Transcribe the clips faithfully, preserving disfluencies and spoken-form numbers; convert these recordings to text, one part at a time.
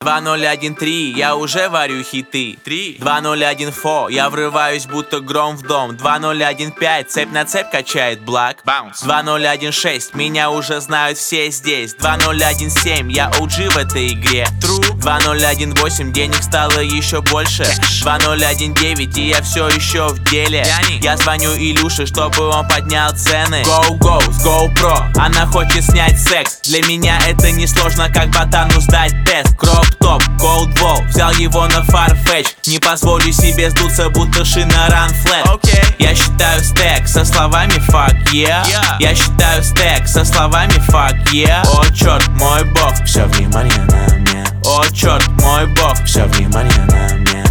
два ноль один три, я уже варю хиты. Три. два ноль один фо, я врываюсь будто гром в дом. два ноль один пять, цепь на цепь качает блак. Bounce. два ноль один шесть, меня уже знают все здесь. два ноль один семь, я о джи в этой игре. True. два ноль один восемь, денег стало еще больше. Cash. два ноль один девять, и я все еще в деле. Яни. Я звоню Илюше, чтобы он поднял цены. Go, go, с GoPro, она хочет снять секс. Для меня это несложно, как ботану сдать тест. Кроп топ, Cold Wall, взял его на Farfetch. Не позволю себе сдуться, будто шина Run Flat. Okay. Я считаю стек со словами fuck yeah. yeah. Я считаю стек со словами fuck yeah. О черт, мой бог, все внимание на мне. О черт, мой бог, все внимание на мне.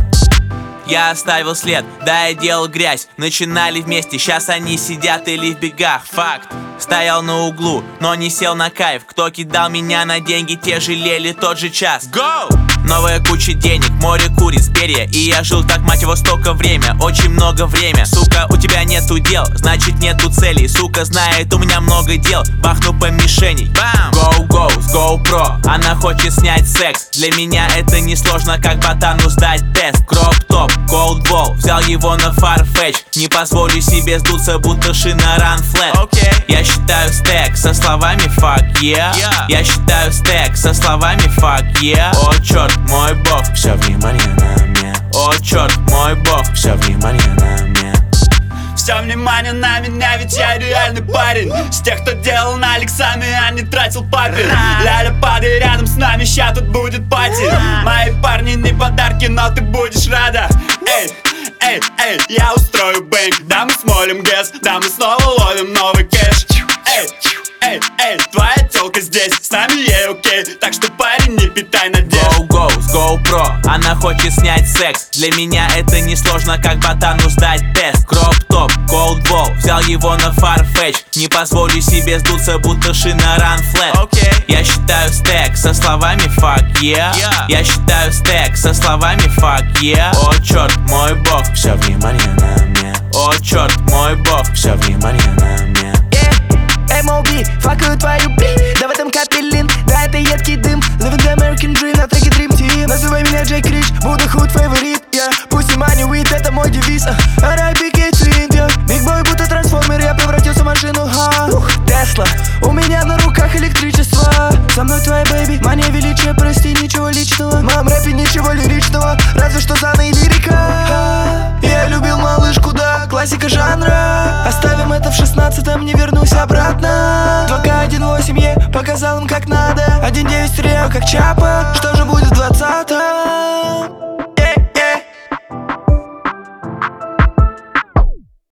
Я оставил след, да я делал грязь. Начинали вместе, сейчас они сидят или в бегах. Факт. Стоял на углу, но не сел на кайф. Кто кидал меня на деньги, те жалели тот же час. Go! Новая куча денег, море куриц, перья. И я жил так, мать его, столько время. Очень много время. Сука, у тебя нету дел, значит нету целей. Сука знает, у меня много дел. Бахну по мишени. Бам! Go, go, с GoPro, она хочет снять секс. Для меня это несложно, как ботану сдать тест. Кроп топ, Cold Wall, взял его на Farfetch. Не позволю себе сдуться, будто шина Run Flat. Okay. Я считаю стек со словами fuck yeah. yeah. Я считаю стек со словами fuck yeah. О черт, мой бог, все внимание на мне. О черт, мой бог, все внимание на мне. Все внимание на меня, ведь я реальный парень. С тех, кто делал налик сами, а не тратил папин. Ляля, падай рядом с нами, ща тут будет пати. Мои парни не подарки, но ты будешь рада. Эй, эй, эй, я устрою бэнк. Да мы смолим гэс, да мы снова ловим новый кэш. Эй, эй, эй, твоя тёлка здесь, с нами ей окей. Так что, парень, не питай надежд. Go, go, с GoPro, она хочет снять секс. Для меня это несложно, как ботану сдать тест. Кроп топ, Cold Wall, взял его на Farfetch. Не позволю себе сдуться, будто шина Run Flat. Okay. Я считаю стек со словами fuck yeah. yeah. Я считаю стек со словами fuck yeah. О черт, мой бог, все внимание на мне. О черт, мой бог, все внимание на мне. эм о би, факаю твою би. Да в этом капеллин, да это едкий дым. Living the American dream, на треке Dream Team. Называй меня Джейк Рич, буду худ фаворит, yeah. Пусть и money with, это мой девиз. ар ай пи Кейтлин, Big boy будто трансформер, я превратился в машину, ха. Тесла, у меня на руках электричество. Со мной твоя бэйби, мания величия, прости, ничего личного. Мам, рэпе ничего лиричного, разве что зана и лирика. Я любил малышку, да, классика жанра. Оставим это в шестнадцатом, не вернусь обратно. два ка один восемь, е, показал им как надо. один девять стерео, как Чапа. Что же будет в двадцать